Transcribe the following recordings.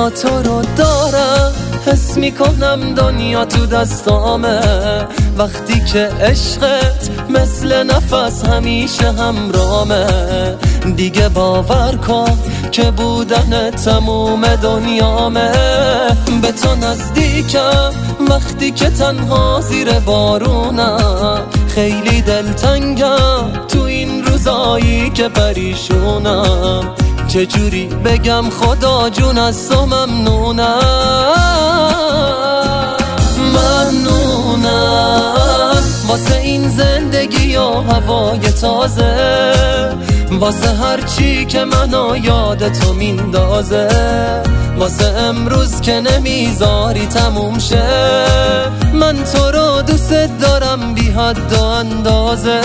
تا تو رو دارم حس میکنم دنیا تو دستامه. وقتی که عشقت مثل نفس همیشه همرامه. دیگه باور کن که بودن تموم دنیامه. به تو نزدیکم وقتی که تنها زیر بارونم. خیلی دلتنگم تو این روزایی که پریشونم. چجوری بگم خدا جون از تو ممنونم. ممنونم واسه این زندگی و هوای تازه. واسه هر چی که منو یاد تو میندازه. واسه امروز که نمیذاری تموم شه. من تو رو دوست دارم بی حد و اندازه.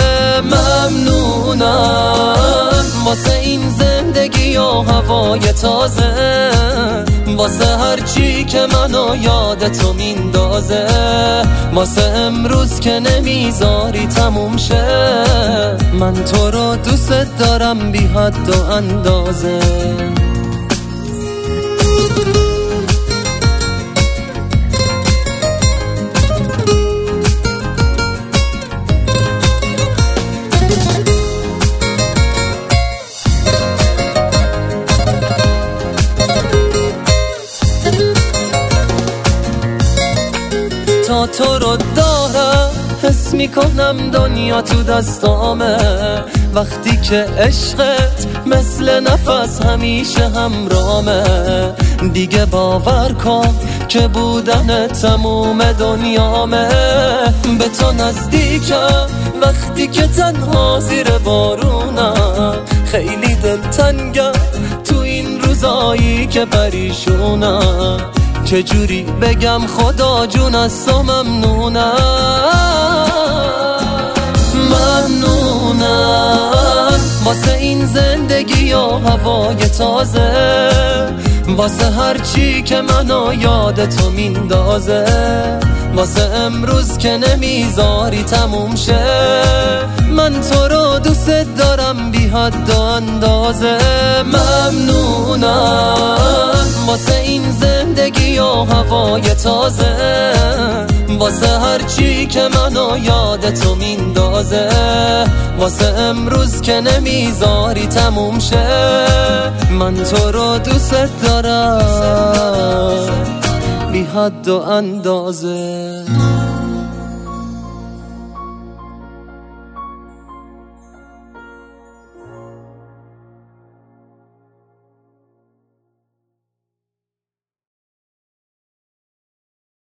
ممنونم واسه این زندگی و هوای تازه. واسه هر چی که منو یاد تو میندازه. واسه امروز که نمیذاری تموم شه. من تو رو دوست دارم بی حد و اندازه. تا تو رو دارم حس میکنم دنیا تو دستامه. وقتی که عشقت مثل نفس همیشه همرامه. دیگه باور کن که بودن تموم دنیامه. به تو نزدیکم وقتی که تنها زیر بارونم. خیلی دلتنگم تو این روزایی که پریشونم. چجوری بگم خدا جون از تو ممنونم. ممنونم واسه این زندگی و هوای تازه. واسه هر چی که منو یاد تو میندازه. واسه امروز که نمیذاری تموم شه. من تو رو دوست دارم بی حد و اندازه. ممنونم واسه این زندگی و هوای تازه. واسه هر چی که منو یاد تو میندازه. واسه امروز که نمیذاری تموم شه. من تو رو دوست دارم بی حد و اندازه.